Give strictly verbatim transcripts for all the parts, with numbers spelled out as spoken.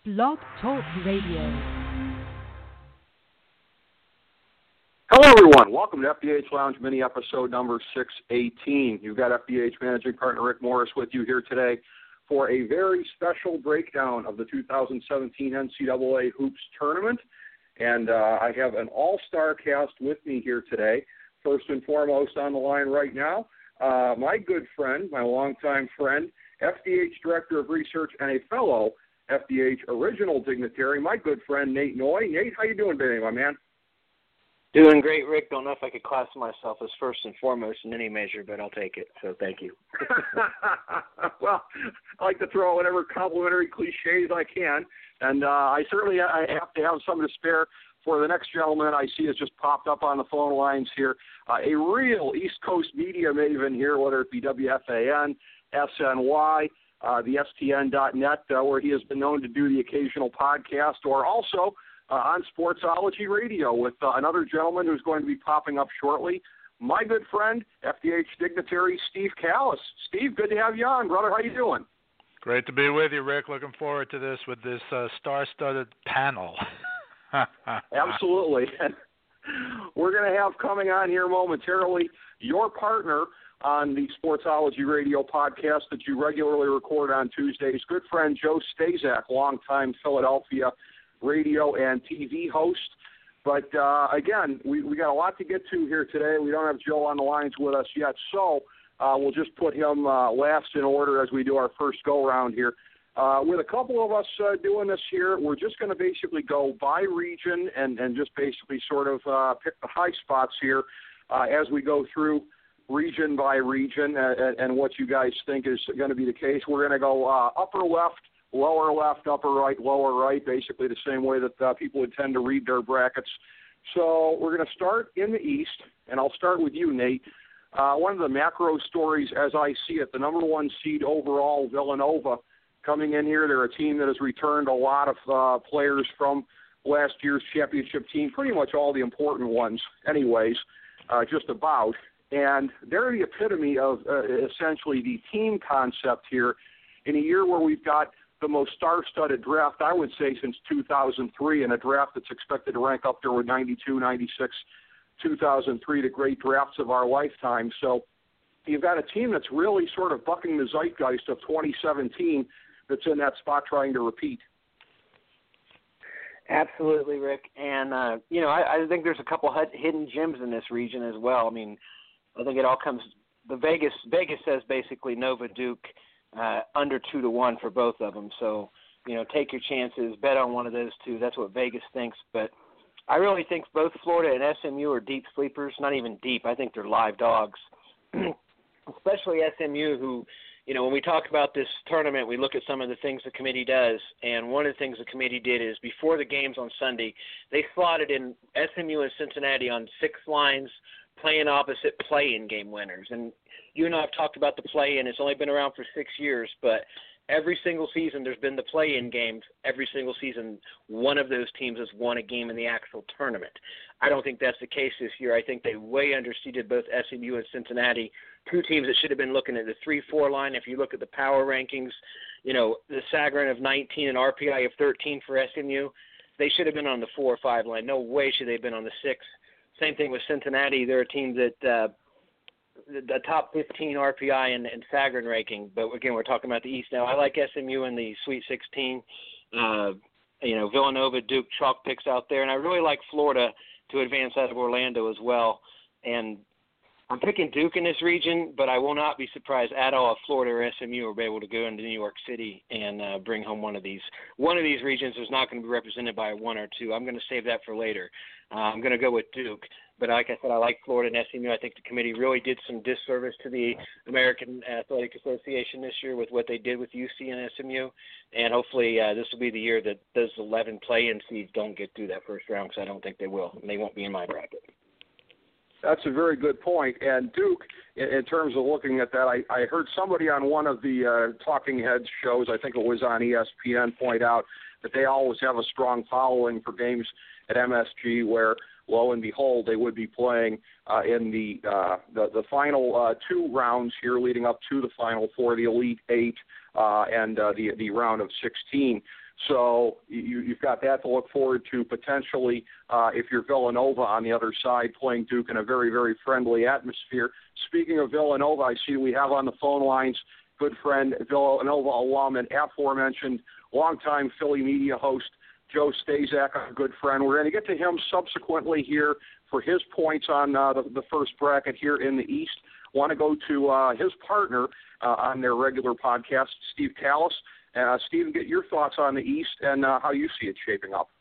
Blog Talk Radio. Hello, everyone. Welcome to F D H Lounge Mini Episode number six eighteen. You've got F D H Managing Partner Rick Morris with you here today for a very special breakdown of the two thousand seventeen N C double A Hoops Tournament. And uh, I have an all-star cast with me here today. First and foremost on the line right now, uh, my good friend, my longtime friend, F D H Director of Research and a fellow F D H original dignitary, my good friend Nate Noy. Nate, how you doing today, my man? Doing great, Rick. Don't know if I could class myself as first and foremost in any measure, but I'll take it. So thank you. Well, I like to throw whatever complimentary cliches I can, and uh, I certainly I have to have some to spare for the next gentleman I see has just popped up on the phone lines here. Uh, a real East Coast media maven here, whether it be W F A N, S N Y, uh, the S T N dot net, uh, where he has been known to do the occasional podcast, or also uh, on Sportsology Radio with uh, another gentleman who's going to be popping up shortly, my good friend, F D H dignitary Steve Callis. Steve, good to have you on, brother. How you doing? Great to be with you, Rick. Looking forward to this with this uh, star-studded panel. Absolutely. We're going to have coming on here momentarily your partner on the Sportsology Radio podcast that you regularly record on Tuesdays, good friend Joe Stazak, longtime Philadelphia radio and T V host. But, uh, again, we, we got a lot to get to here today. We don't have Joe on the lines with us yet, so uh, we'll just put him uh, last in order as we do our first go-round here. Uh, with a couple of us uh, doing this here, we're just going to basically go by region and, and just basically sort of uh, pick the high spots here uh, as we go through region by region uh, and, and what you guys think is going to be the case. We're going to go uh, upper left, lower left, upper right, lower right, basically the same way that uh, people would tend to read their brackets. So we're going to start in the East, and I'll start with you, Nate. Uh, one of the macro stories as I see it, the number one seed overall, Villanova, coming in here. They're a team that has returned a lot of uh, players from last year's championship team, pretty much all the important ones anyways, uh, just about. And they're the epitome of uh, essentially the team concept here in a year where we've got the most star-studded draft, I would say, since two thousand three, and a draft that's expected to rank up there with ninety-two, ninety-six, two thousand three, the great drafts of our lifetime. So you've got a team that's really sort of bucking the zeitgeist of twenty seventeen that's in that spot trying to repeat. Absolutely, Rick. And, uh, you know, I, I think there's a couple hidden gems in this region as well. I mean, I think it all comes – the Vegas Vegas says basically Nova Duke uh, under two to one for both of them. So, you know, take your chances, bet on one of those two. That's what Vegas thinks. But I really think both Florida and S M U are deep sleepers, not even deep. I think they're live dogs, especially S M U who – you know, when we talk about this tournament, we look at some of the things the committee does, and one of the things the committee did is before the games on Sunday, they slotted in S M U and Cincinnati on six lines playing opposite play-in game winners. And you and I have talked about the play-in. It's only been around for six years, but every single season there's been the play-in games. Every single season one of those teams has won a game in the actual tournament. I don't think that's the case this year. I think they way underseeded both S M U and Cincinnati, two teams that should have been looking at the three four line. If you look at the power rankings, you know, the Sagarin of nineteen and R P I of thirteen for S M U, they should have been on the four or five line. No way should they have been on the six. Same thing with Cincinnati. They're a team that uh, the, the top fifteen R P I and, and Sagarin ranking. But, again, we're talking about the East now. I like S M U in the Sweet sixteen. Uh, you know, Villanova, Duke, chalk picks out there. And I really like Florida to advance out of Orlando as well. And I'm picking Duke in this region, but I will not be surprised at all if Florida or S M U will be able to go into New York City and uh, bring home one of these. One of these regions is not going to be represented by one or two. I'm going to save that for later. Uh, I'm going to go with Duke. But like I said, I like Florida and S M U. I think the committee really did some disservice to the American Athletic Association this year with what they did with U C and S M U. And hopefully uh, this will be the year that those eleven play-in seeds don't get through that first round, because I don't think they will. And they won't be in my bracket. That's a very good point. And Duke, in, in terms of looking at that, I, I heard somebody on one of the uh, Talking Heads shows, I think it was on E S P N, point out that they always have a strong following for games at M S G, where lo and behold, they would be playing uh, in the, uh, the the final uh, two rounds here, leading up to the Final Four, the Elite Eight uh, and uh, the the round of sixteen. So you, you've got that to look forward to potentially uh, if you're Villanova on the other side playing Duke in a very, very friendly atmosphere. Speaking of Villanova, I see we have on the phone lines good friend, Villanova alum and aforementioned longtime Philly media host, Joe Stazak, a good friend. We're going to get to him subsequently here for his points on uh, the, the first bracket here in the East. Want to go to uh, his partner uh, on their regular podcast, Steve Callis. Uh, Steve, get your thoughts on the East and uh, how you see it shaping up.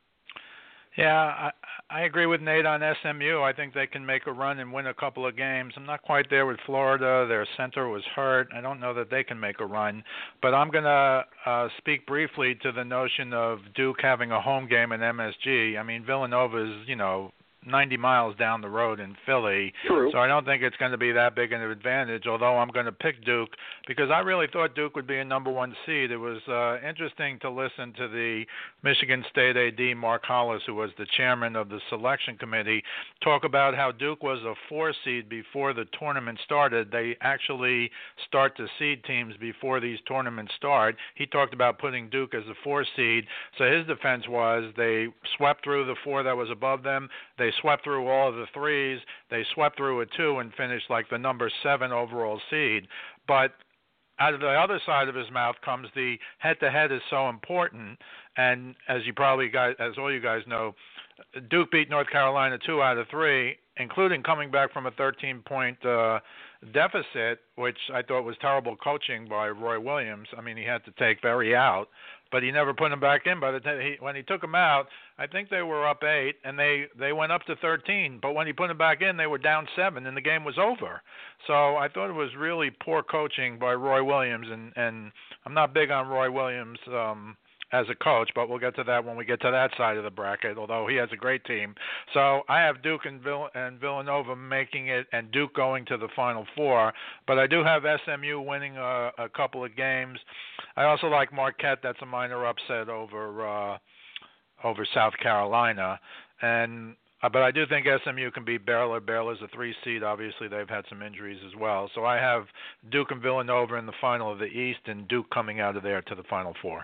Yeah, I, I agree with Nate on S M U. I think they can make a run and win a couple of games. I'm not quite there with Florida. Their center was hurt. I don't know that they can make a run. But I'm going to uh, speak briefly to the notion of Duke having a home game in M S G. I mean, Villanova's, you know, ninety miles down the road in Philly. True. So I don't think it's going to be that big an advantage, although I'm going to pick Duke because I really thought Duke would be a number one seed. It was uh, interesting to listen to the Michigan State A D, Mark Hollis, who was the chairman of the selection committee, talk about how Duke was a four seed before the tournament started. They actually start to seed teams before these tournaments start. He talked about putting Duke as a four seed. So his defense was they swept through the four that was above them. They swept through all of the threes. They swept through a two and finished like the number seven overall seed. But out of the other side of his mouth comes the head-to-head is so important. And as you probably guys, as all you guys know, Duke beat North Carolina two out of three, including coming back from a thirteen-point uh, deficit, which I thought was terrible coaching by Roy Williams. I mean, he had to take Berry out, but he never put him back in. By the time he, when he took him out, I think they were up eight, and they, they went up to thirteen. But when he put him back in, they were down seven, and the game was over. So I thought it was really poor coaching by Roy Williams, and, and I'm not big on Roy Williams um, as a coach, but we'll get to that when we get to that side of the bracket, although he has a great team. So I have Duke and, Vill- and Villanova making it and Duke going to the Final Four, but I do have S M U winning a, a couple of games. I also like Marquette. That's a minor upset over uh, over South Carolina. and uh, But I do think S M U can beat Baylor. Baylor's a three seed. Obviously, they've had some injuries as well. So I have Duke and Villanova in the final of the East and Duke coming out of there to the Final Four.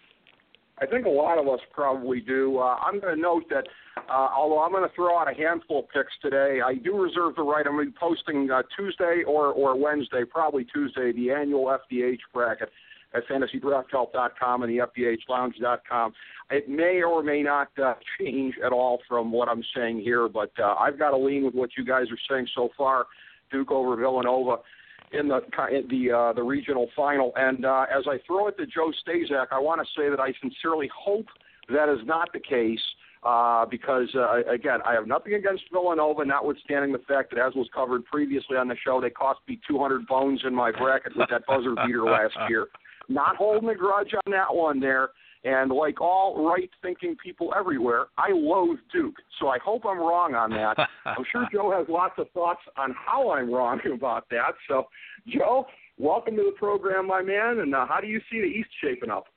I think a lot of us probably do. Uh, I'm going to note that uh, although I'm going to throw out a handful of picks today, I do reserve the right. I'm going to be posting uh, Tuesday or, or Wednesday, probably Tuesday, the annual F D H bracket at fantasy draft help dot com and the F D H lounge dot com. It may or may not uh, change at all from what I'm saying here, but uh, I've got to lean with what you guys are saying so far, Duke over Villanova in the in the uh, the regional final. And uh, as I throw it to Joe Stazak, I want to say that I sincerely hope that is not the case uh, because, uh, again, I have nothing against Villanova, notwithstanding the fact that, as was covered previously on the show, they cost me two hundred bones in my bracket with that buzzer beater last year. Not holding a grudge on that one there. And like all right-thinking people everywhere, I loathe Duke. So I hope I'm wrong on that. I'm sure Joe has lots of thoughts on how I'm wrong about that. So, Joe, welcome to the program, my man. And uh, how do you see the East shaping up?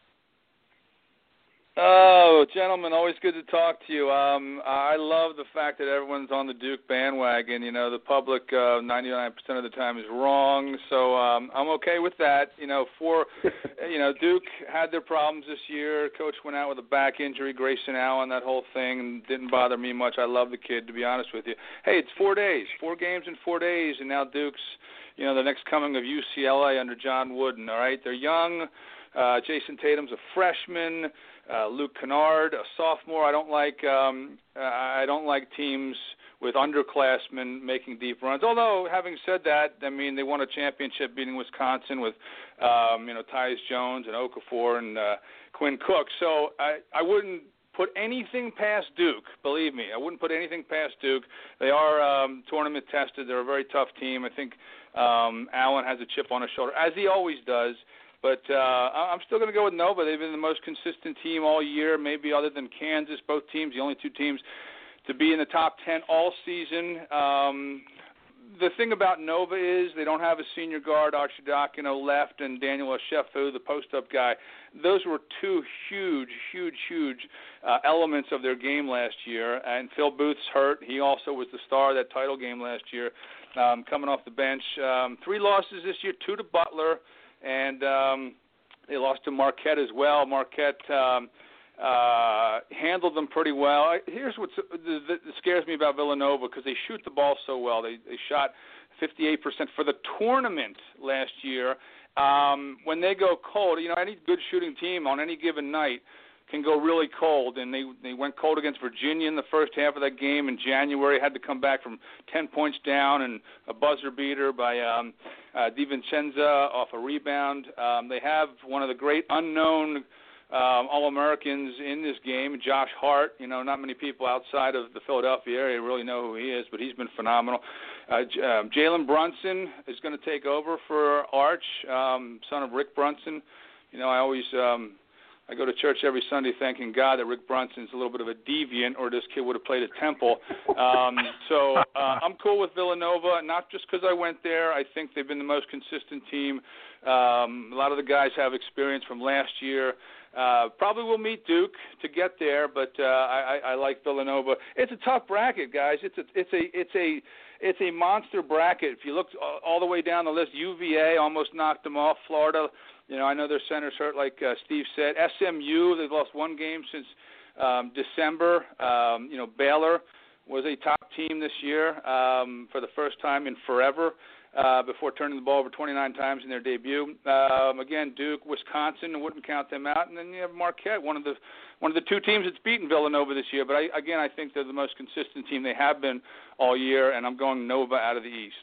Oh, gentlemen, always good to talk to you. Um, I love the fact that everyone's on the Duke bandwagon. You know, the public uh, ninety-nine percent of the time is wrong, so um, I'm okay with that. You know, for you know, Duke had their problems this year. Coach went out with a back injury, Grayson Allen, that whole thing, and didn't bother me much. I love the kid, to be honest with you. Hey, it's four days, four games in four days, and now Duke's, you know, the next coming of U C L A under John Wooden. All right, they're young. Uh, Jason Tatum's a freshman. Uh, Luke Kennard, a sophomore. I don't like um, uh, I don't like teams with underclassmen making deep runs. Although, having said that, I mean they won a championship beating Wisconsin with um, you know Tyus Jones and Okafor and uh, Quinn Cook. So I, I wouldn't put anything past Duke. Believe me, I wouldn't put anything past Duke. They are um, tournament tested. They're a very tough team. I think um, Allen has a chip on his shoulder, as he always does. But uh, I'm still going to go with Nova. They've been the most consistent team all year, maybe other than Kansas. Both teams, the only two teams to be in the top ten all season. Um, the thing about Nova is they don't have a senior guard, Archidakino left, and Daniel Oshefu, the post-up guy. Those were two huge, huge, huge uh, elements of their game last year. And Phil Booth's hurt. He also was the star of that title game last year, um, coming off the bench. Um, three losses this year, two to Butler, and um, they lost to Marquette as well. Marquette um, uh, handled them pretty well. Here's what scares me about Villanova, because they shoot the ball so well. They, they shot fifty-eight percent for the tournament last year. Um, when they go cold, you know, any good shooting team on any given night can go really cold, and they they went cold against Virginia in the first half of that game in January, had to come back from ten points down and a buzzer beater by um, uh, DiVincenzo off a rebound. Um, they have one of the great unknown um, All-Americans in this game, Josh Hart. You know, not many people outside of the Philadelphia area really know who he is, but he's been phenomenal. Uh, J- um, Jalen Brunson is going to take over for Arch, um, son of Rick Brunson. You know, I always um, I go to church every Sunday thanking God that Rick Brunson's a little bit of a deviant, or this kid would have played at Temple. Um, so uh, I'm cool with Villanova, not just because I went there. I think they've been the most consistent team. Um, a lot of the guys have experience from last year. Uh, probably will meet Duke to get there, but uh, I, I like Villanova. It's a tough bracket, guys. It's a it's a it's a it's a monster bracket. If you look all the way down the list, U V A almost knocked them off. Florida, you know, I know their center's hurt, like uh, Steve said. S M U, they've lost one game since um, December. Um, you know, Baylor was a top team this year um, for the first time in forever. Uh, before turning the ball over twenty-nine times in their debut. Um, again, Duke, Wisconsin, wouldn't count them out, and then you have Marquette, one of the one of the two teams that's beaten Villanova this year. But I, again, I think they're the most consistent team they have been all year, and I'm going Nova out of the East.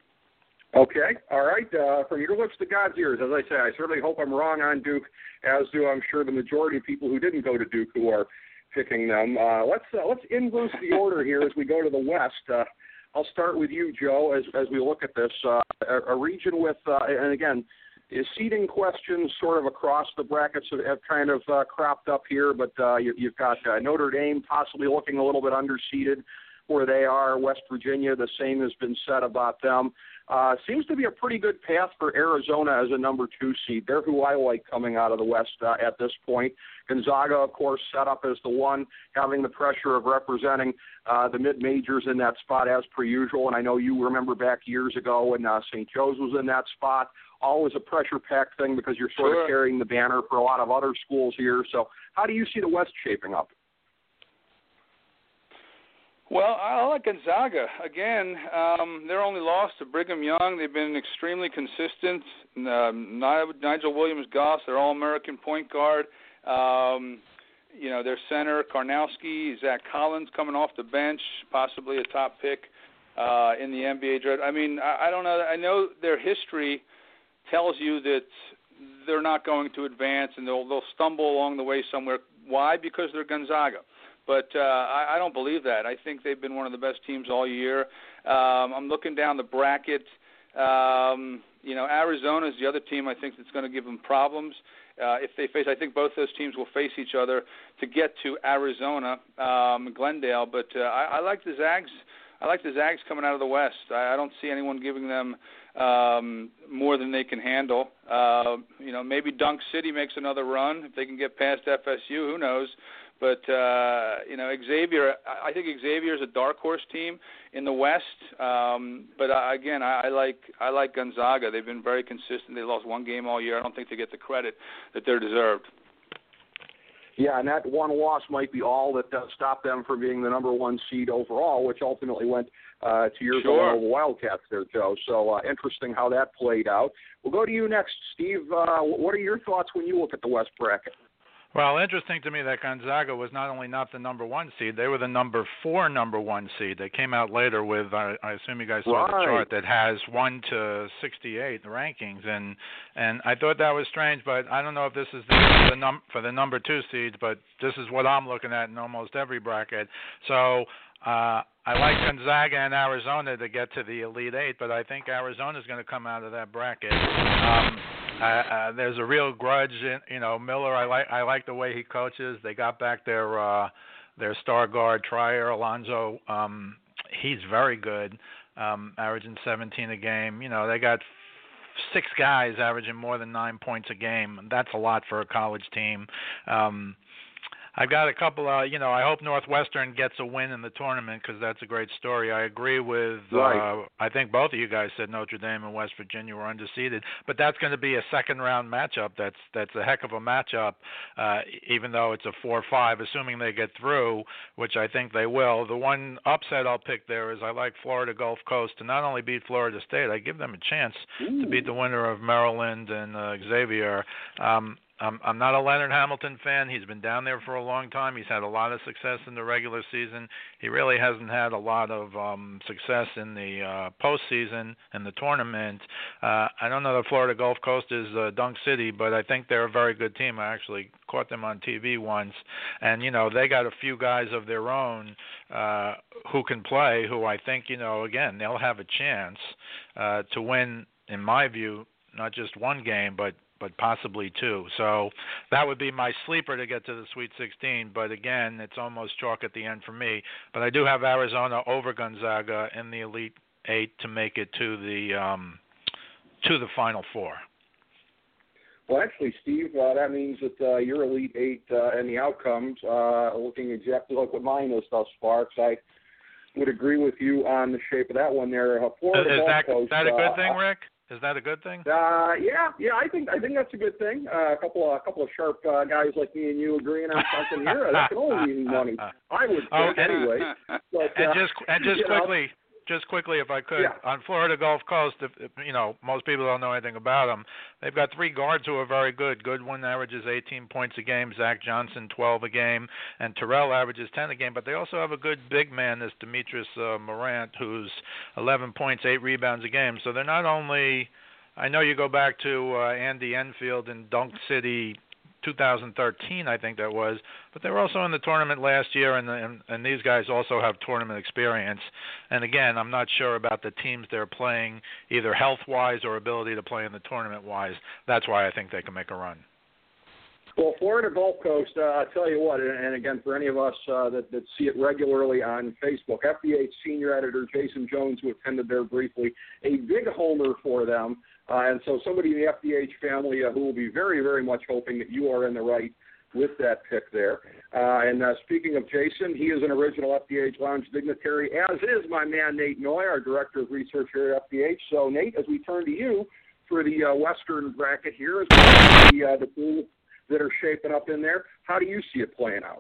Okay, all right. Uh, from your lips to God's ears, as I say, I certainly hope I'm wrong on Duke, as do I'm sure the majority of people who didn't go to Duke who are picking them. Uh, let's uh, let's inverse the order here as we go to the West. Uh, I'll start with you, Joe, as as we look at this. Uh, a, a region with, uh, and again, is seeding questions sort of across the brackets have, have kind of uh, cropped up here, but uh, you, you've got uh, Notre Dame possibly looking a little bit underseeded where they are. West Virginia, the same has been said about them. Uh, seems to be a pretty good path for Arizona as a number two seed. They're who I like coming out of the West uh, at this point. Gonzaga, of course, set up as the one, having the pressure of representing uh, the mid-majors in that spot as per usual. And I know you remember back years ago when uh, Saint Joe's was in that spot. Always a pressure-packed thing because you're sort sure. of carrying the banner for a lot of other schools here. So how do you see the West shaping up? Well, I like Gonzaga. Again, um, they're only lost to Brigham Young. They've been extremely consistent. Um, Nigel Williams-Goss, their All-American point guard. Um, you know, their center, Karnowski, Zach Collins coming off the bench, possibly a top pick uh, in the N B A draft. I mean, I, I don't know. I know their history tells you that they're not going to advance, and they'll they'll stumble along the way somewhere. Why? Because they're Gonzaga. But uh, I, I don't believe that. I think they've been one of the best teams all year. Um, I'm looking down the bracket. Um, you know, Arizona is the other team I think that's going to give them problems. Uh, if they face, I think both those teams will face each other to get to Arizona, um, Glendale. But uh, I, I like the Zags. I like the Zags coming out of the West. I, I don't see anyone giving them um, more than they can handle. Uh, you know, maybe Dunk City makes another run if they can get past F S U. Who knows? But, uh, you know, Xavier, I think Xavier is a dark horse team in the West. Um, but, uh, again, I, I like I like Gonzaga. They've been very consistent. They lost one game all year. I don't think they get the credit that they're deserved. Yeah, and that one loss might be all that does stop them from being the number one seed overall, which ultimately went uh, to your sure. Villanova Wildcats there, Joe. So uh, interesting how that played out. We'll go to you next, Steve. Uh, what are your thoughts when you look at the West bracket? Well, interesting to me that Gonzaga was not only not the number one seed, they were the number four number one seed. They came out later with, I, I assume you guys saw right. the chart that has one to sixty-eight the rankings, and and I thought that was strange, but I don't know if this is the, the num for the number two seeds, but this is what I'm looking at in almost every bracket. So uh, I like Gonzaga and Arizona to get to the Elite Eight, but I think Arizona is going to come out of that bracket. Um, Uh, uh, there's a real grudge, in, you know. Miller, I like. I like the way he coaches. They got back their uh, their star guard Trier Alonzo. Um, he's very good. um, averaging seventeen a game. You know, they got six guys averaging more than nine points a game. That's a lot for a college team. Um, I've got a couple of, you know, I hope Northwestern gets a win in the tournament because that's a great story. I agree with, right. uh, I think both of you guys said Notre Dame and West Virginia were undefeated, but that's going to be a second round matchup. That's that's a heck of a matchup, uh, even though it's a four five, assuming they get through, which I think they will. The one upset I'll pick there is I like Florida Gulf Coast to not only beat Florida State, I give them a chance Ooh. to beat the winner of Maryland and uh, Xavier. Um, I'm, I'm not a Leonard Hamilton fan. He's been down there for a long time. He's had a lot of success in the regular season. He really hasn't had a lot of um, success in the uh, postseason and the tournament. Uh, I don't know that Florida Gulf Coast is uh, Dunk City, but I think they're a very good team. I actually caught them on T V once. And, you know, they got a few guys of their own uh, who can play, who I think, you know, again, they'll have a chance uh, to win, in my view, not just one game, but but possibly two. So that would be my sleeper to get to the Sweet sixteen. But again, it's almost chalk at the end for me. But I do have Arizona over Gonzaga in the Elite Eight to make it to the um, to the Final Four. Well, actually, Steve, uh, that means that uh, your Elite Eight uh, and the outcomes uh, are looking exactly like what mine is thus far. Because I would agree with you on the shape of that one there. Uh, Florida is that, Coast, is that a good uh, thing, Rick? Is that a good thing? Uh, yeah, yeah, I think I think that's a good thing. Uh, a couple of a couple of sharp uh, guys like me and you agreeing on something here, that can only mean money. I would think oh, and, anyway. But, and uh, just and just quickly, know, just quickly, if I could, yeah. on Florida Gulf Coast, if, if you know, most people don't know anything about them. They've got three guards who are very good. Goodwin averages eighteen points a game. Zach Johnson, twelve a game, and Terrell averages ten a game. But they also have a good big man, this Demetrius uh, Morant, who's eleven points, eight rebounds a game. So they're not only, I know you go back to uh, Andy Enfield in Dunk City, two thousand thirteen, I think that was, but they were also in the tournament last year, and, and and these guys also have tournament experience. And again, I'm not sure about the teams they're playing, either health-wise or ability to play in the tournament-wise. That's why I think they can make a run. Well, Florida Gulf Coast, uh, I'll tell you what, and, and again, for any of us uh, that, that see it regularly on Facebook, F D H senior editor Jason Jones, who attended there briefly, a big homer for them. Uh, and so somebody in the F D H family uh, who will be very, very much hoping that you are in the right with that pick there. Uh, and uh, speaking of Jason, he is an original F D H Lounge dignitary, as is my man Nate Noy, our director of research here at F D H. So, Nate, as we turn to you for the uh, Western bracket here, as we the, uh, the teams that are shaping up in there, how do you see it playing out?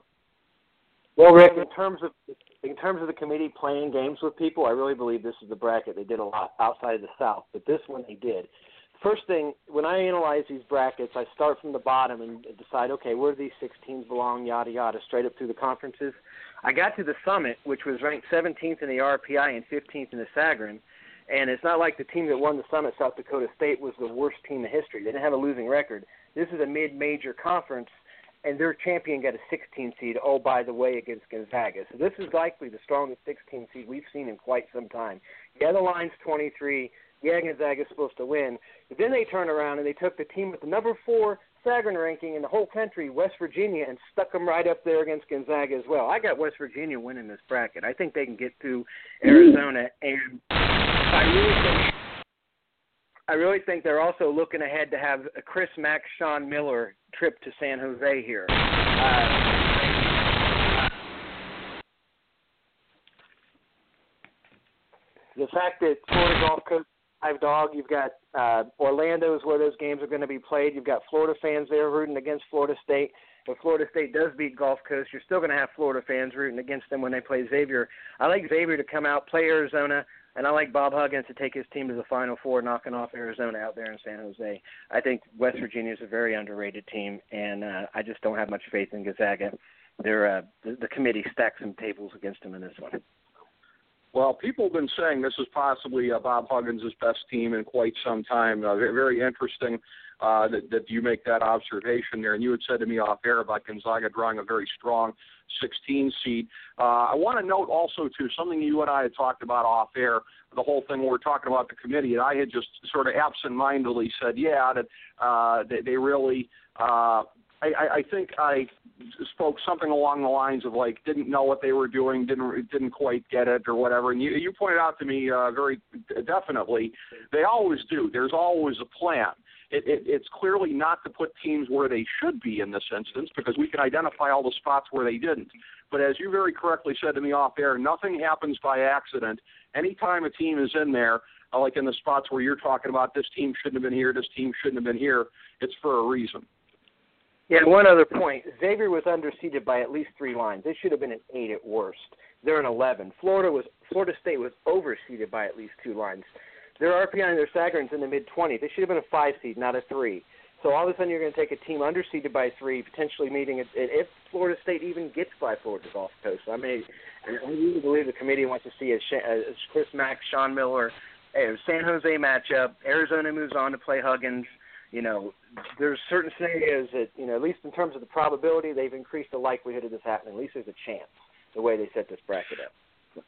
Well, Rick, in terms of in terms of the committee playing games with people, I really believe this is the bracket. They did a lot outside of the South, but this one they did. First thing, when I analyze these brackets, I start from the bottom and decide, okay, where do these six teams belong, yada, yada, straight up through the conferences. I got to the Summit, which was ranked seventeenth in the R P I and fifteenth in the Sagarin, and it's not like the team that won the Summit, South Dakota State, was the worst team in history. They didn't have a losing record. This is a mid-major conference, and their champion got a sixteen seed, oh, by the way, against Gonzaga. So this is likely the strongest sixteen seed we've seen in quite some time. Yeah, the line's twenty-three. Yeah, Gonzaga's supposed to win. But then they turned around and they took the team with the number four Sagarin ranking in the whole country, West Virginia, and stuck them right up there against Gonzaga as well. I got West Virginia winning this bracket. I think they can get through Arizona, and I really think I really think they're also looking ahead to have a Chris Mack, Sean Miller trip to San Jose here. Uh, the fact that Florida Gulf Coast Live Dog, you've got uh, Orlando is where those games are going to be played. You've got Florida fans there rooting against Florida State. If Florida State does beat Gulf Coast, you're still going to have Florida fans rooting against them when they play Xavier. I like Xavier to come out, play Arizona, and I like Bob Huggins to take his team to the Final Four, knocking off Arizona out there in San Jose. I think West Virginia is a very underrated team, and uh, I just don't have much faith in Gonzaga. They're, uh, the, the committee stacked some tables against them in this one. Well, people have been saying this is possibly uh, Bob Huggins' best team in quite some time. Uh, very, very interesting uh, that, that you make that observation there. And you had said to me off air about Gonzaga drawing a very strong sixteen seed. Uh, I want to note also, too, something you and I had talked about off air, the whole thing when we were talking about the committee, and I had just sort of absentmindedly said, yeah, that uh, they, they really uh, I, I, I think I spoke something along the lines of like didn't know what they were doing, didn't didn't quite get it or whatever. And you, you pointed out to me uh, very definitely they always do. There's always a plan. It, it, it's clearly not to put teams where they should be in this instance because we can identify all the spots where they didn't. But as you very correctly said to me off air, nothing happens by accident. Anytime a team is in there, uh, like in the spots where you're talking about this team shouldn't have been here, this team shouldn't have been here, it's for a reason. Yeah, one other point. Xavier was underseeded by at least three lines. They should have been an eight at worst. They're an eleven. Florida was Florida State was overseeded by at least two lines. Their R P I and their Sagarin's in the mid-twenties. They should have been a five seed, not a three. So all of a sudden you're going to take a team underseeded by three, potentially meeting it if Florida State even gets by Florida Gulf Coast. I mean, I really believe the committee wants to see a, a Chris Mack, Sean Miller, a San Jose matchup. Arizona moves on to play Huggins. You know, there's certain scenarios that, you know, at least in terms of the probability, they've increased the likelihood of this happening. At least there's a chance the way they set this bracket up.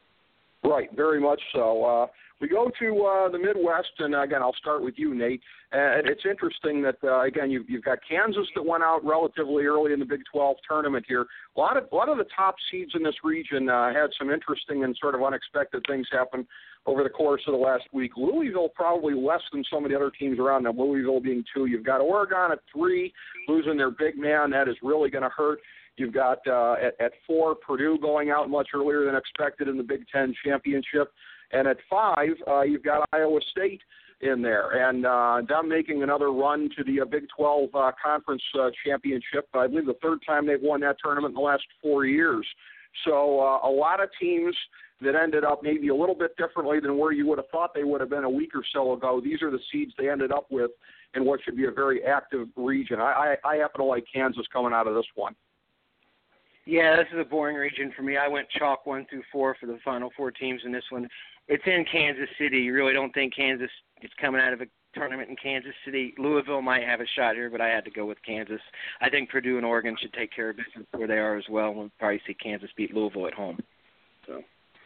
Right, very much so. Uh, we go to uh, the Midwest, and again, I'll start with you, Nate. And it's interesting that, uh, again, you've, you've got Kansas that went out relatively early in the Big twelve tournament here. A lot of, a lot of the top seeds in this region uh, had some interesting and sort of unexpected things happen over the course of the last week. Louisville probably less than some of the other teams around them, Louisville being two. You've got Oregon at three, losing their big man. That is really going to hurt. You've got uh, at, at four, Purdue going out much earlier than expected in the Big Ten championship. And at five, uh, you've got Iowa State in there. And uh, them making another run to the uh, Big twelve uh, conference uh, championship. I believe the third time they've won that tournament in the last four years. So uh, a lot of teams that ended up maybe a little bit differently than where you would have thought they would have been a week or so ago. These are the seeds they ended up with in what should be a very active region. I, I, I happen to like Kansas coming out of this one. Yeah, this is a boring region for me. I went chalk one through four for the final four teams in this one. It's in Kansas City. You really don't think Kansas is coming out of a tournament in Kansas City. Louisville might have a shot here, but I had to go with Kansas. I think Purdue and Oregon should take care of business where they are as well. We'll probably see Kansas beat Louisville at home. So.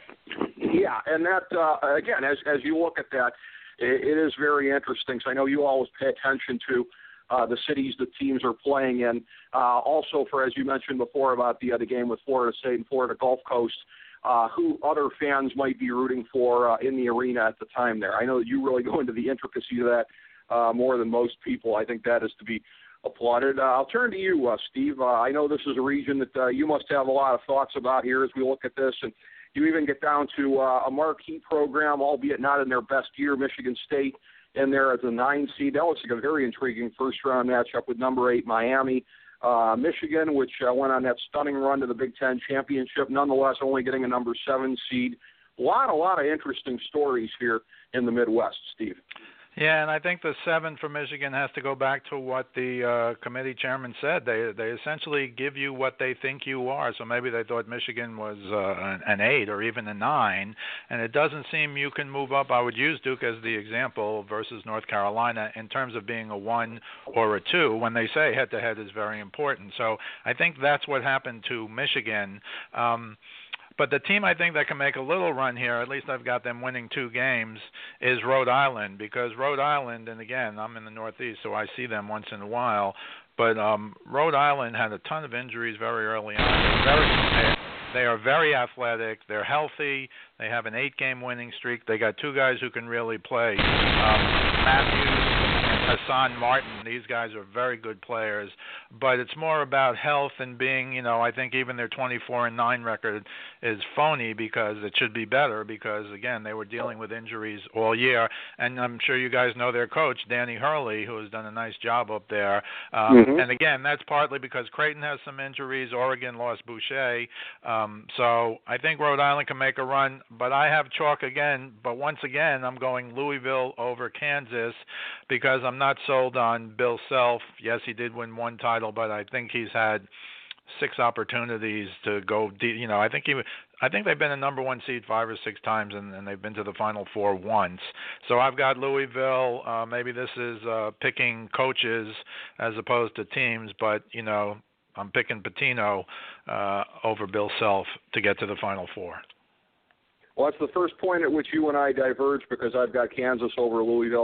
Yeah, and that, uh, again, as as you look at that, it, it is very interesting. So I know you always pay attention to Uh, the cities the teams are playing in. Uh, also, for as you mentioned before about the uh, the game with Florida State and Florida Gulf Coast, uh, who other fans might be rooting for uh, in the arena at the time there. I know that you really go into the intricacies of that uh, more than most people. I think that is to be applauded. Uh, I'll turn to you, uh, Steve. Uh, I know this is a region that uh, you must have a lot of thoughts about here as we look at this, and you even get down to uh, a marquee program, albeit not in their best year, Michigan State, in there as a nine seed. That looks like a very intriguing first-round matchup with number eight Miami. Uh, Michigan, which uh, went on that stunning run to the Big Ten championship, nonetheless only getting a number seven seed. A lot, a lot of interesting stories here in the Midwest, Steve. Yeah, and I think the seven for Michigan has to go back to what the uh, committee chairman said. They they essentially give you what they think you are. So maybe they thought Michigan was uh, an, an eight or even a nine, and it doesn't seem you can move up. I would use Duke as the example versus North Carolina in terms of being a one or a two. When they say head-to-head is very important. So I think that's what happened to Michigan. Um, But the team I think that can make a little run here, at least I've got them winning two games, is Rhode Island. Because Rhode Island, and again, I'm in the Northeast, so I see them once in a while, but um, Rhode Island had a ton of injuries very early on. They're very, they are very athletic. They're healthy. They have an eight-game winning streak. They got two guys who can really play. Um, Matthews and Hassan Martin, these guys are very good players, but it's more about health and being, you know, I think even their twenty-four and nine record is phony because it should be better because, again, they were dealing with injuries all year. And I'm sure you guys know their coach, Danny Hurley, who has done a nice job up there. Um, mm-hmm. And, again, that's partly because Creighton has some injuries. Oregon lost Boucher. Um, so I think Rhode Island can make a run, but I have chalk again. But once again, I'm going Louisville over Kansas because I'm not sold on Bill Self. Yes, he did win one title, but I think he's had six opportunities to go deep. You know, I think he, I think they've been a number one seed five or six times, and, and they've been to the Final Four once. So I've got Louisville. Uh, maybe this is uh, picking coaches as opposed to teams, but you know, I'm picking Pitino uh, over Bill Self to get to the Final Four. Well, that's the first point at which you and I diverge because I've got Kansas over Louisville.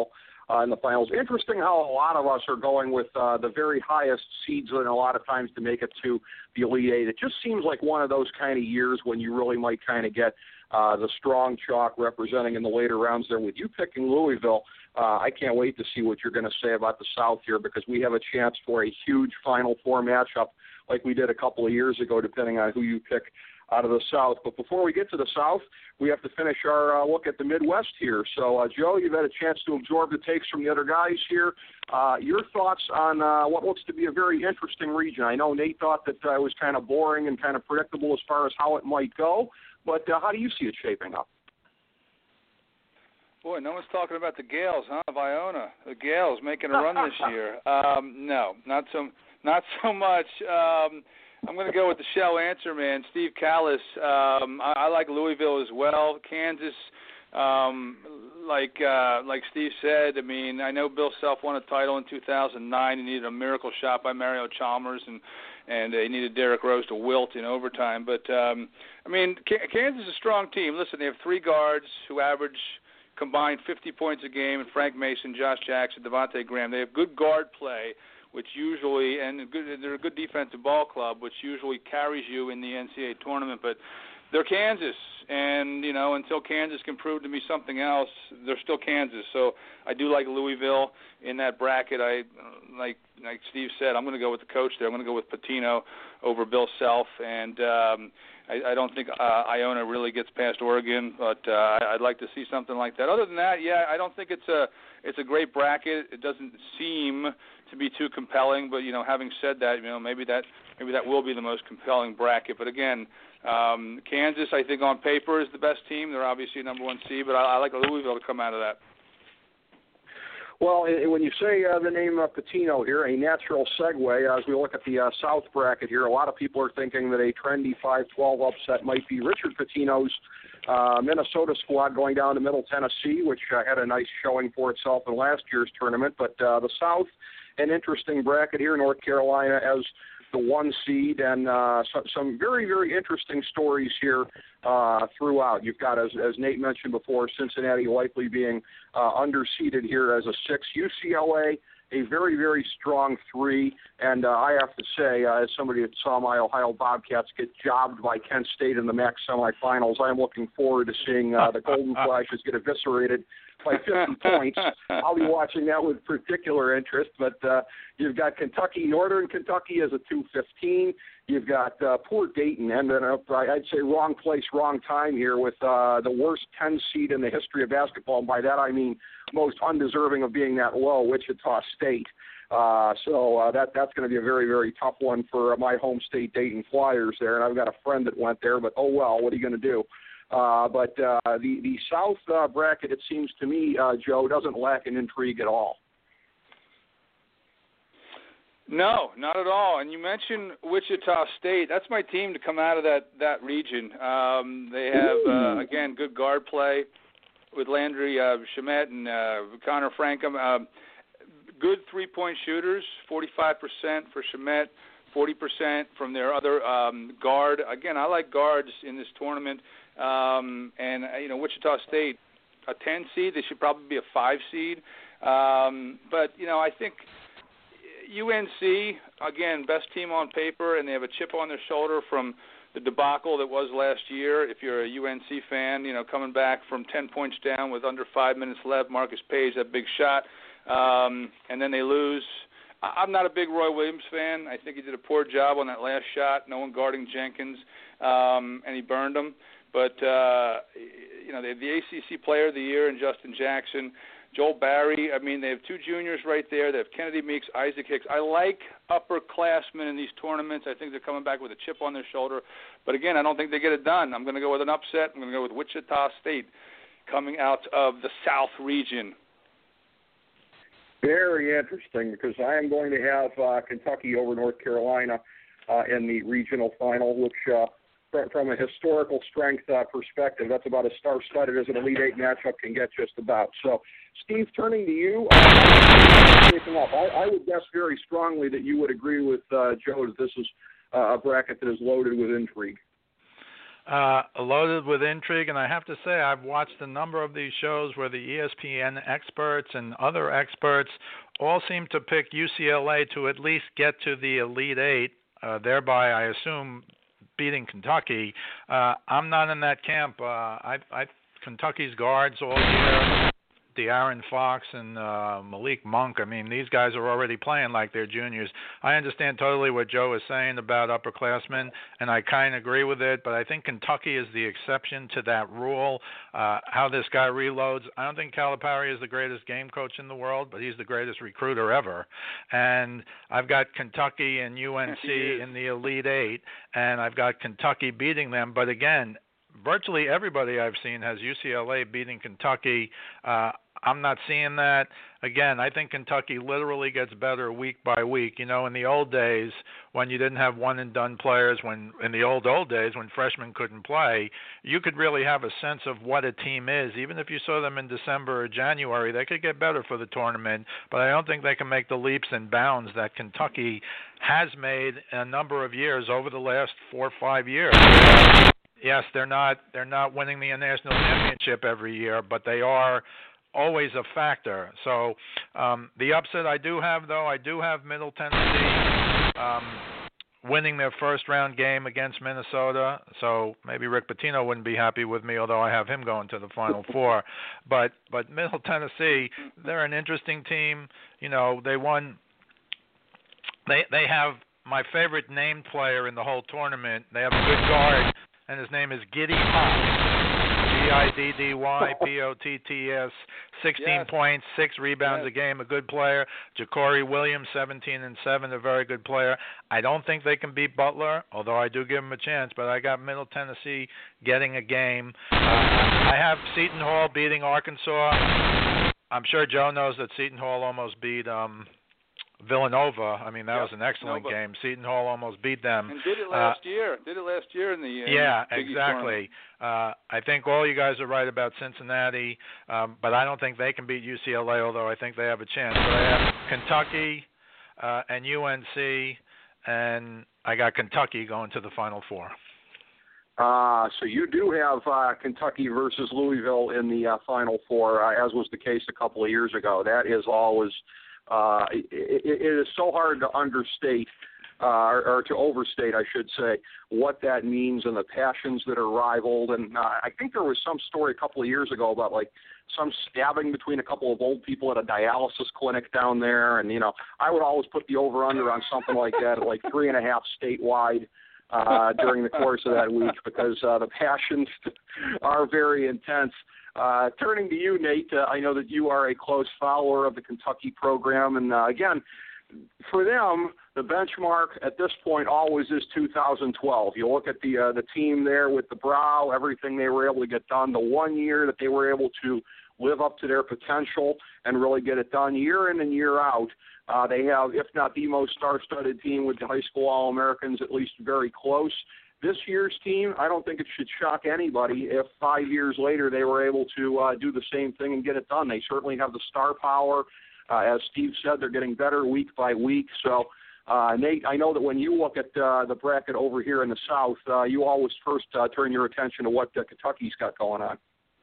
uh, in the finals. Interesting how a lot of us are going with uh, the very highest seeds and a lot of times to make it to the Elite Eight. It just seems like one of those kind of years when you really might kind of get uh, the strong chalk representing in the later rounds there. With you picking Louisville, uh, I can't wait to see what you're going to say about the South here, because we have a chance for a huge Final Four matchup like we did a couple of years ago, depending on who you pick out of the South. But before we get to the South, we have to finish our uh, look at the Midwest here. So, uh, Joe, you've had a chance to absorb the takes from the other guys here. Uh, your thoughts on uh, what looks to be a very interesting region. I know Nate thought that uh, it was kind of boring and kind of predictable as far as how it might go, but uh, how do you see it shaping up? Boy, no one's talking about the Gales, huh? of Iona. The Gales making a run this year. Um, no, not so, not so much. Um, I'm going to go with the shell answer, man. Steve Callis. Um, I, I like Louisville as well. Kansas, um, like uh, like Steve said, I mean, I know Bill Self won a title in two thousand nine. He needed a miracle shot by Mario Chalmers, and and uh, he needed Derrick Rose to wilt in overtime. But, um, I mean, K- Kansas is a strong team. Listen, they have three guards who average combined fifty points a game, and Frank Mason, Josh Jackson, Devontae Graham. They have good guard play, which usually, and good, they're a good defensive ball club, which usually carries you in the N C double A tournament. But they're Kansas, and, you know, until Kansas can prove to me something else, they're still Kansas. So I do like Louisville in that bracket. I like like Steve said, I'm going to go with the coach there. I'm going to go with Pitino over Bill Self, and um, I, I don't think uh, Iona really gets past Oregon, but uh, I'd like to see something like that. Other than that, yeah, I don't think it's a it's a great bracket. It doesn't seem to be too compelling, but, you know, having said that, you know, maybe that maybe that will be the most compelling bracket. But again, um, Kansas, I think on paper is the best team. They're obviously number one seed, but I, I like Louisville to come out of that. Well, when you say uh, the name uh, Pitino here, a natural segue as we look at the uh, South bracket here. A lot of people are thinking that a trendy five twelve upset might be Richard Pitino's uh, Minnesota squad going down to Middle Tennessee, which uh, had a nice showing for itself in last year's tournament. But uh, the South, an interesting bracket here. North Carolina as the one seed, and uh, so, some very, very interesting stories here uh, throughout. You've got, as, as Nate mentioned before, Cincinnati likely being uh, underseeded here as a six. U C L A, a very, very strong three, and uh, I have to say, uh, as somebody that saw my Ohio Bobcats get jobbed by Kent State in the M A C semifinals, I'm looking forward to seeing uh, the Golden Flashes get eviscerated by fifty points. I'll be watching that with particular interest. But uh, you've got Kentucky, Northern Kentucky as a two fifteen. You've got uh, poor Dayton ending up, I'd say, wrong place, wrong time here with uh, the worst ten seed in the history of basketball. And by that I mean most undeserving of being that low, Wichita State. Uh, so uh, that that's going to be a very, very tough one for uh, my home state, Dayton Flyers there. And I've got a friend that went there, but oh well, what are you going to do? Uh, but uh, the, the South uh, bracket, it seems to me, uh, Joe, doesn't lack in intrigue at all. No, not at all. And you mentioned Wichita State. That's my team to come out of that, that region. Um, they have, uh, again, good guard play with Landry uh, Shamet and uh, Connor Frankham. Uh, good three-point shooters, forty-five percent for Shamet, forty percent from their other um, guard. Again, I like guards in this tournament. Um, and, uh, you know, Wichita State, a ten seed, they should probably be a five seed. Um, but, you know, I think U N C, again, best team on paper, and they have a chip on their shoulder from the debacle that was last year. If you're a U N C fan, you know, coming back from ten points down with under five minutes left, Marcus Page, that big shot, um, and then they lose. I'm not a big Roy Williams fan. I think he did a poor job on that last shot, no one guarding Jenkins, um, and he burned him. But, uh, you know, they have the A C C Player of the Year in Justin Jackson, Joel Barry. I mean, they have two juniors right there. They have Kennedy Meeks, Isaac Hicks. I like upperclassmen in these tournaments. I think they're coming back with a chip on their shoulder. But, again, I don't think they get it done. I'm going to go with an upset. I'm going to go with Wichita State coming out of the South region. Very interesting, because I am going to have uh, Kentucky over North Carolina uh, in the regional final, which uh, – from a historical strength uh, perspective, that's about as star-studded as an Elite Eight matchup can get just about. So, Steve, turning to you, uh, I, I would guess very strongly that you would agree with uh, Joe that this is uh, a bracket that is loaded with intrigue. Uh, loaded with intrigue, and I have to say I've watched a number of these shows where the E S P N experts and other experts all seem to pick U C L A to at least get to the Elite Eight, uh, thereby, I assume, beating Kentucky. Uh, I'm not in that camp. Uh, I, I Kentucky's guards all year, De'Aaron Fox and uh, Malik Monk, I mean, these guys are already playing like they're juniors. I understand totally what Joe is saying about upperclassmen, and I kind of agree with it, but I think Kentucky is the exception to that rule. Uh, how this guy reloads, I don't think Calipari is the greatest game coach in the world, but he's the greatest recruiter ever. And I've got Kentucky and U N C in the Elite Eight, and I've got Kentucky beating them. But again, virtually everybody I've seen has U C L A beating Kentucky. Uh, I'm not seeing that. Again, I think Kentucky literally gets better week by week. You know, in the old days when you didn't have one-and-done players, when in the old, old days when freshmen couldn't play, you could really have a sense of what a team is. Even if you saw them in December or January, they could get better for the tournament, but I don't think they can make the leaps and bounds that Kentucky has made in a number of years over the last four or five years. Yes, they're not they're not winning the national championship every year, but they are always a factor. So um, the upset I do have, though, I do have Middle Tennessee um, winning their first-round game against Minnesota. So maybe Rick Pitino wouldn't be happy with me, although I have him going to the Final Four. But but Middle Tennessee, they're an interesting team. You know, they won. They they have my favorite named player in the whole tournament. They have a good guard, and his name is Giddy Potts. G I D D Y P O T T S, sixteen yes. points, six rebounds yes. a game, a good player. Ja'Cory Williams, seventeen and seven, a very good player. I don't think they can beat Butler, although I do give them a chance, but I got Middle Tennessee getting a game. Uh, I have Seton Hall beating Arkansas. I'm sure Joe knows that Seton Hall almost beat um, Villanova. I mean, that yep. was an excellent Nova. game. Seton Hall almost beat them. And did it last uh, year. Did it last year in the uh, Yeah, Big exactly. Uh, I think all you guys are right about Cincinnati, um, but I don't think they can beat U C L A, although I think they have a chance. But I have Kentucky uh, and U N C, and I got Kentucky going to the Final Four. Uh, so you do have uh, Kentucky versus Louisville in the uh, Final Four, uh, as was the case a couple of years ago. That is always uh, – it, it is so hard to understate uh, or, or to overstate, I should say, what that means and the passions that are rivaled. And uh, I think there was some story a couple of years ago about, like, some stabbing between a couple of old people at a dialysis clinic down there. And, you know, I would always put the over-under on something like that at, like, three and a half statewide. Uh, during the course of that week, because uh, the passions are very intense. Uh, turning to you, Nate, uh, I know that you are a close follower of the Kentucky program, and uh, again, for them, the benchmark at this point always is two thousand twelve. You look at the uh, the team there with the Brow, everything they were able to get done, the one year that they were able to live up to their potential and really get it done year in and year out. Uh, they have, if not the most star-studded team with the high school All-Americans, at least very close. This year's team, I don't think it should shock anybody if five years later they were able to uh, do the same thing and get it done. They certainly have the star power. Uh, as Steve said, they're getting better week by week. So, uh, Nate, I know that when you look at uh, the bracket over here in the South, uh, you always first uh, turn your attention to what uh, Kentucky's got going on.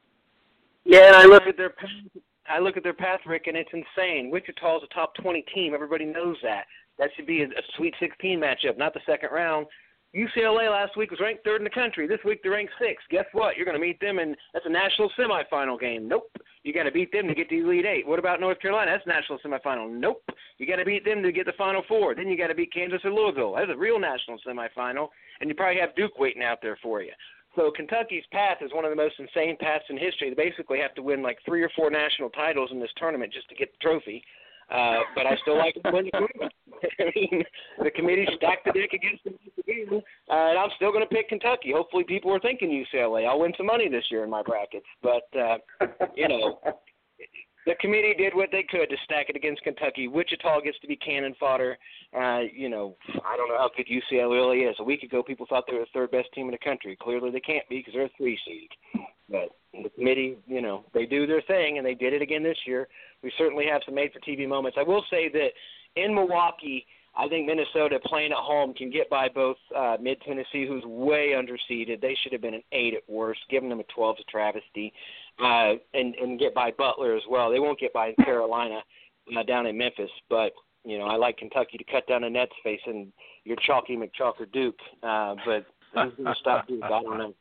Yeah, and I look at their I look at their path, Rick, and it's insane. Wichita's a top twenty team. Everybody knows that. That should be a, a Sweet sixteen matchup, not the second round. U C L A last week was ranked third in the country. This week they're ranked sixth. Guess what? You're going to meet them, and that's a national semifinal game. Nope. You got to beat them to get to the Elite Eight. What about North Carolina? That's a national semifinal. Nope. You got to beat them to get the Final Four. Then you got to beat Kansas or Louisville. That's a real national semifinal, and you probably have Duke waiting out there for you. So Kentucky's path is one of the most insane paths in history. They basically have to win like three or four national titles in this tournament just to get the trophy. Uh, but I still like to win the tournament. I mean, the committee stacked the deck against them again, uh, and I'm still going to pick Kentucky. Hopefully people are thinking U C L A. I'll win some money this year in my brackets. But, uh, you know, the committee did what they could to stack it against Kentucky. Wichita gets to be cannon fodder. Uh, you know, I don't know how good U C L A really is. A week ago, people thought they were the third best team in the country. Clearly, they can't be because they're a three seed. But the committee, you know, they do their thing, and they did it again this year. We certainly have some made-for-T V moments. I will say that in Milwaukee, I think Minnesota playing at home can get by both uh, Mid-Tennessee, who's way underseeded. They should have been an eight at worst. Giving them a twelve is a travesty. Uh, and, and get by Butler as well. They won't get by Carolina uh, down in Memphis. But, you know, I like Kentucky to cut down the nets facing your chalky McChalk or Duke. Uh, but who's going to stop Duke? I don't know.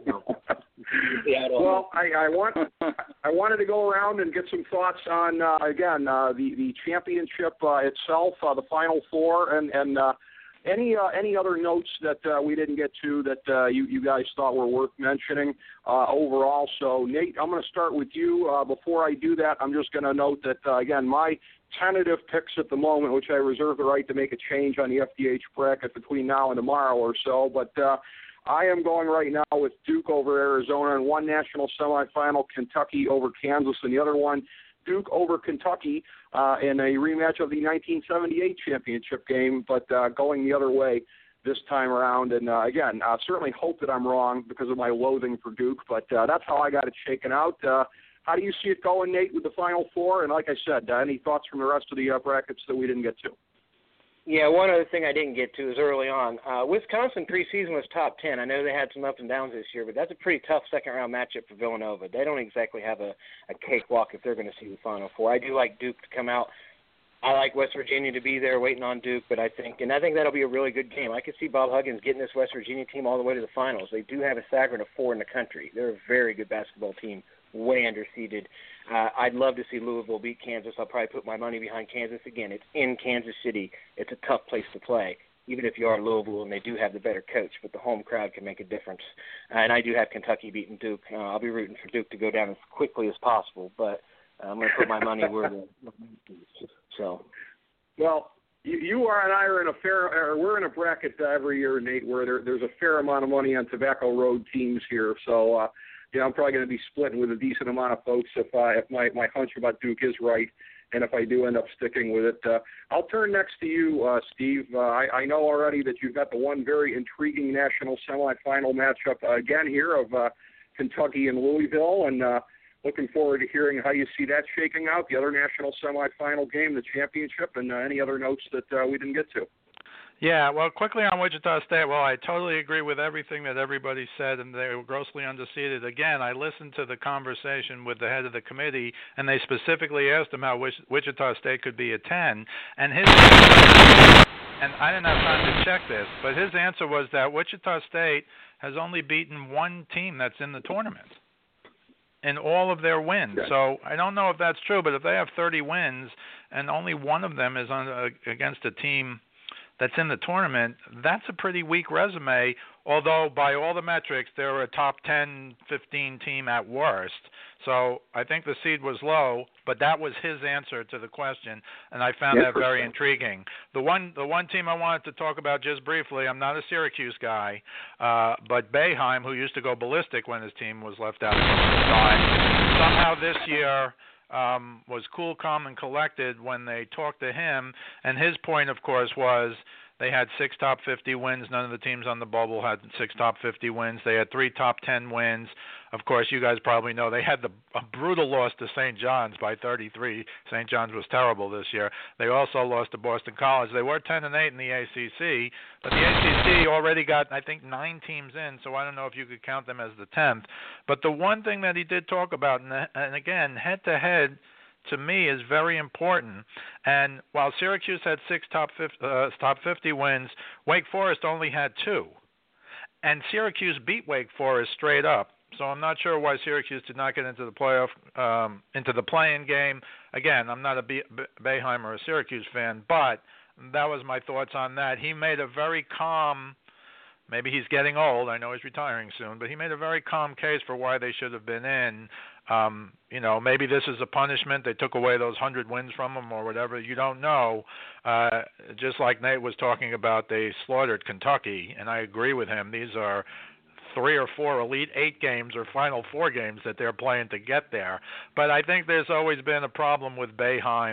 Well, I, I want I wanted to go around and get some thoughts on uh, again uh, the the championship uh, itself, uh, the Final Four, and and uh, any uh, any other notes that uh, we didn't get to that uh, you you guys thought were worth mentioning uh, overall. So Nate, I'm going to start with you. Uh, before I do that, I'm just going to note that uh, again my tentative picks at the moment, which I reserve the right to make a change on the F D H bracket between now and tomorrow or so, but. Uh, I am going right now with Duke over Arizona in one national semifinal, Kentucky over Kansas in the other one, Duke over Kentucky uh, in a rematch of the nineteen seventy-eight championship game, but uh, going the other way this time around. And, uh, again, I certainly hope that I'm wrong because of my loathing for Duke, but uh, that's how I got it shaken out. Uh, how do you see it going, Nate, with the Final Four? And like I said, uh, any thoughts from the rest of the uh, brackets that we didn't get to? Yeah, one other thing I didn't get to is early on. Uh, Wisconsin preseason was top ten. I know they had some ups and downs this year, but that's a pretty tough second-round matchup for Villanova. They don't exactly have a, a cakewalk if they're going to see the Final Four. I do like Duke to come out. I like West Virginia to be there waiting on Duke, but I think, and I think that'll be a really good game. I could see Bob Huggins getting this West Virginia team all the way to the finals. They do have a staggering of four in the country. They're a very good basketball team, way underseeded. Uh, I'd love to see Louisville beat Kansas. I'll probably put my money behind Kansas again. It's in Kansas City. It's a tough place to play, even if you are Louisville and they do have the better coach, but the home crowd can make a difference. Uh, and I do have Kentucky beating Duke. Uh, I'll be rooting for Duke to go down as quickly as possible, but uh, I'm going to put my money where the so. Well, you, you are and I are in a fair, or we're in a bracket uh, every year, Nate, where there, there's a fair amount of money on Tobacco Road teams here. So, uh, yeah, I'm probably going to be splitting with a decent amount of folks if, uh, if my, my hunch about Duke is right, and if I do end up sticking with it. Uh, I'll turn next to you, uh, Steve. Uh, I, I know already that you've got the one very intriguing national semifinal matchup uh, again here of uh, Kentucky and Louisville, and uh, looking forward to hearing how you see that shaking out, the other national semifinal game, the championship, and uh, any other notes that uh, we didn't get to. Yeah, well, quickly on Wichita State, well, I totally agree with everything that everybody said, and they were grossly underseeded. Again, I listened to the conversation with the head of the committee, and they specifically asked him how Wich- Wichita State could be a ten, and his and I didn't have time to check this, but his answer was that Wichita State has only beaten one team that's in the tournament in all of their wins. Okay. So I don't know if that's true, but if they have thirty wins and only one of them is on uh, against a team that's in the tournament, that's a pretty weak resume, although by all the metrics, they're a top ten, fifteen team at worst. So I think the seed was low, but that was his answer to the question, and I found that very intriguing. The one the one team I wanted to talk about just briefly, I'm not a Syracuse guy, uh, but Boeheim, who used to go ballistic when his team was left out of the time, somehow this year Um, was cool, calm, and collected when they talked to him. And his point, of course, was they had six top fifty wins. None of the teams on the bubble had six top fifty wins. They had three top ten wins. Of course, you guys probably know they had the a brutal loss to Saint John's by thirty-three. Saint John's was terrible this year. They also lost to Boston College. They were ten and eight in the A C C, but the A C C already got, I think, nine teams in, so I don't know if you could count them as the tenth. But the one thing that he did talk about, and, and again, head-to-head, to me, is very important. And while Syracuse had six top fifty, uh, top fifty wins, Wake Forest only had two. And Syracuse beat Wake Forest straight up. So I'm not sure why Syracuse did not get into the playoff, um, into the play-in game. Again, I'm not a B- B- Boeheim or a Syracuse fan, but that was my thoughts on that. He made a very calm, maybe he's getting old, I know he's retiring soon, but he made a very calm case for why they should have been in. Um, you know, maybe this is a punishment. They took away those hundred wins from them or whatever. You don't know. Uh, just like Nate was talking about, they slaughtered Kentucky, and I agree with him. These are three or four Elite Eight games or Final Four games that they're playing to get there. But I think there's always been a problem with Boeheim.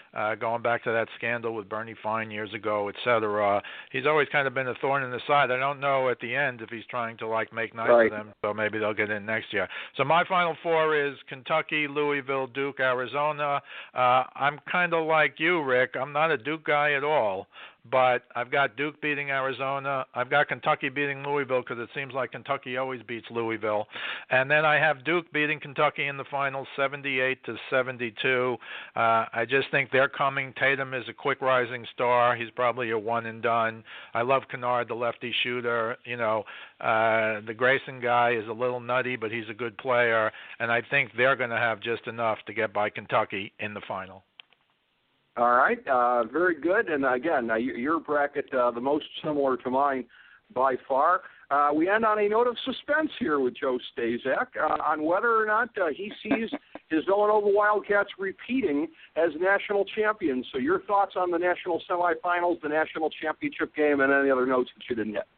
uh, going back to that scandal with Bernie Fine years ago, et cetera. He's always kind of been a thorn in the side. I don't know at the end if he's trying to like make nice right. of them, so maybe they'll get in next year. So my Final Four is Kentucky, Louisville, Duke, Arizona. Uh, I'm kind of like you, Rick. I'm not a Duke guy at all. But I've got Duke beating Arizona. I've got Kentucky beating Louisville because it seems like Kentucky always beats Louisville. And then I have Duke beating Kentucky in the finals, seventy-eight to seventy-two. Uh, I just think they're coming. Tatum is a quick rising star. He's probably a one and done. I love Kennard, the lefty shooter. You know, uh, the Grayson guy is a little nutty, but he's a good player. And I think they're going to have just enough to get by Kentucky in the final. All right, uh, very good. And again, uh, your bracket, uh, the most similar to mine by far. Uh, we end on a note of suspense here with Joe Stazak uh, on whether or not uh, he sees his Villanova Wildcats repeating as national champions. So your thoughts on the national semifinals, the national championship game, and any other notes that you didn't hit.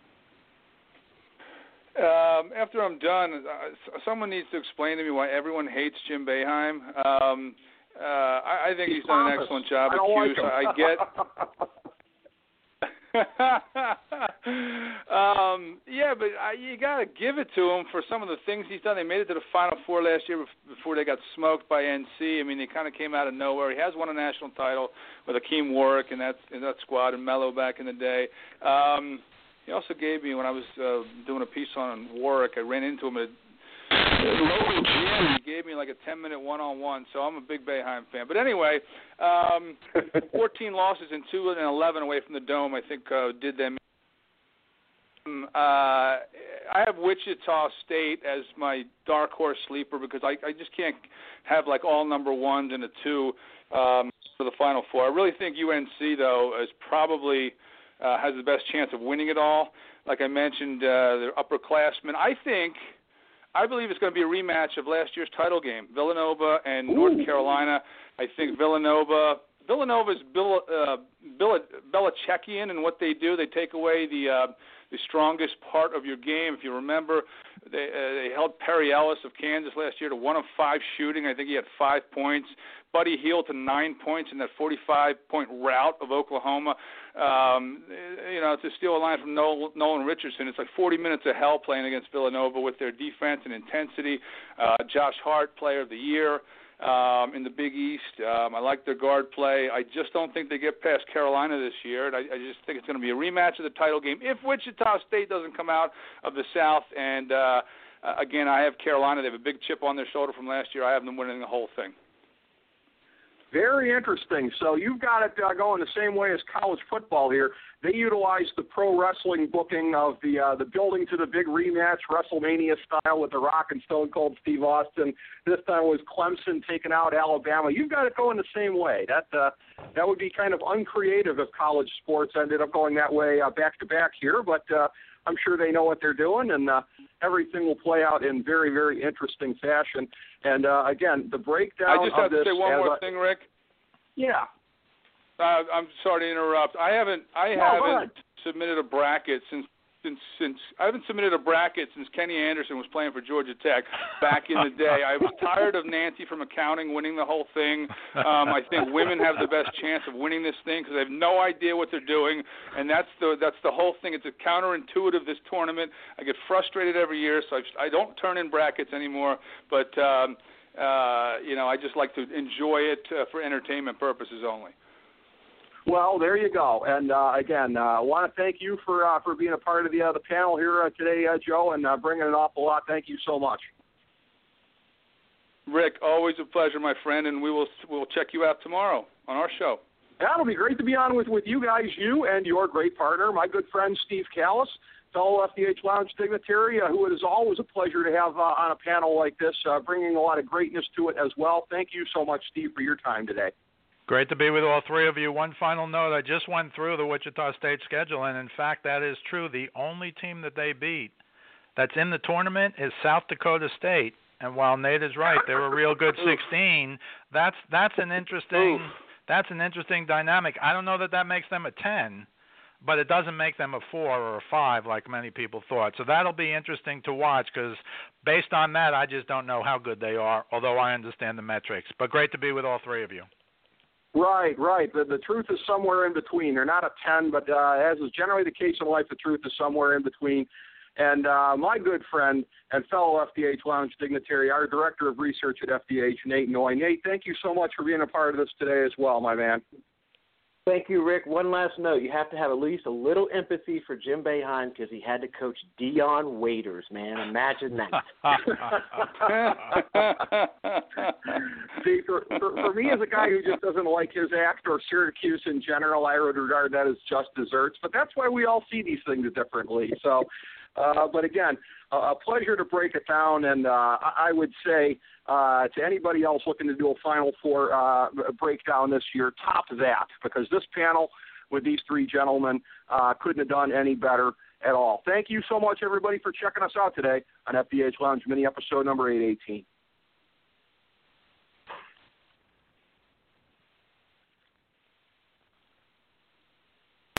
Um, after I'm done, uh, someone needs to explain to me why everyone hates Jim Boeheim. Um, Uh, I, I think he's, he's done an excellent job at Cuse. Like I get. um, yeah, but I, you got to give it to him for some of the things he's done. They made it to the Final Four last year before they got smoked by N C. I mean, they kind of came out of nowhere. He has won a national title with Akeem Warwick and that in that squad and Melo back in the day. Um, he also gave me when I was uh, doing a piece on Warwick. I ran into him at local gym. He gave me like a ten-minute one-on-one, so I'm a big Boeheim fan. But anyway, um, fourteen losses and two and eleven away from the Dome, I think, uh, did them. Um, uh, I have Wichita State as my dark horse sleeper because I, I just can't have like all number ones and a two um, for the Final Four. I really think U N C, though, is probably uh, has the best chance of winning it all. Like I mentioned, uh, they're upperclassmen. I think... I believe it's going to be a rematch of last year's title game, Villanova and Ooh. North Carolina. I think Villanova, Villanova's Bill, uh, Bill, Belichickian and what they do. They take away the uh, the strongest part of your game. If you remember, they, uh, they held Perry Ellis of Kansas last year to one of five shooting. I think he had five points. Buddy Hield to nine points in that forty-five point rout of Oklahoma. Um, you know, to steal a line from Nolan, Nolan Richardson, it's like forty minutes of hell playing against Villanova with their defense and intensity. Uh, Josh Hart, Player of the Year um, in the Big East. Um, I like their guard play. I just don't think they get past Carolina this year. And I, I just think it's going to be a rematch of the title game if Wichita State doesn't come out of the South. And, uh, again, I have Carolina. They have a big chip on their shoulder from last year. I have them winning the whole thing. Very interesting. So you've got it uh, going the same way as college football here. They utilize the pro wrestling booking of the uh, the building to the big rematch, WrestleMania style with The Rock and Stone Cold Steve Austin. This time was Clemson taking out Alabama. You've got it going the same way. That uh, that would be kind of uncreative if college sports ended up going that way uh, back to back here, but uh, I'm sure they know what they're doing, and uh, everything will play out in very, very interesting fashion. And, uh, again, the breakdown I just have of this... to say one more a, thing, Rick. Yeah. Uh, I'm sorry to interrupt. I haven't I no, haven't submitted a bracket since since since I haven't submitted a bracket since Kenny Anderson was playing for Georgia Tech back in the day. I was tired of Nancy from accounting winning the whole thing. Um, I think women have the best chance of winning this thing because they have no idea what they're doing, and that's the that's the whole thing. It's a counterintuitive, this tournament. I get frustrated every year, so I, I don't turn in brackets anymore. But um, uh, you know, I just like to enjoy it uh, for entertainment purposes only. Well, there you go. And, uh, again, uh, I want to thank you for uh, for being a part of the uh, the panel here uh, today, uh, Joe, and uh, bringing an awful lot. Thank you so much. Rick, always a pleasure, my friend, and we will we'll check you out tomorrow on our show. That'll be great to be on with, with you guys, you and your great partner, my good friend Steve Callis, fellow F D H Lounge dignitary, uh, who it is always a pleasure to have uh, on a panel like this, uh, bringing a lot of greatness to it as well. Thank you so much, Steve, for your time today. Great to be with all three of you. One final note, I just went through the Wichita State schedule, and in fact, that is true. The only team that they beat that's in the tournament is South Dakota State. And while Nate is right, they're a real good sixteen. That's that's an interesting that's an interesting dynamic. I don't know that that makes them a ten, but it doesn't make them a four or a five like many people thought. So that'll be interesting to watch because based on that, I just don't know how good they are, although I understand the metrics. But great to be with all three of you. Right, right. The, the truth is somewhere in between. They're not a ten, but uh, as is generally the case in life, the truth is somewhere in between. And uh, my good friend and fellow F D H Lounge dignitary, our Director of Research at F D H, Nate Noy. Nate, thank you so much for being a part of this today as well, my man. Thank you, Rick. One last note. You have to have at least a little empathy for Jim Boeheim because he had to coach Dion Waiters, man. Imagine that. See, for, for, for me as a guy who just doesn't like his act or Syracuse in general, I would regard that as just desserts. But that's why we all see these things differently. So, uh, but again, a pleasure to break it down. And uh, I would say uh, to anybody else looking to do a Final Four uh, breakdown this year, top that, because this panel with these three gentlemen uh, couldn't have done any better at all. Thank you so much, everybody, for checking us out today on F D H Lounge mini episode number eight eighteen.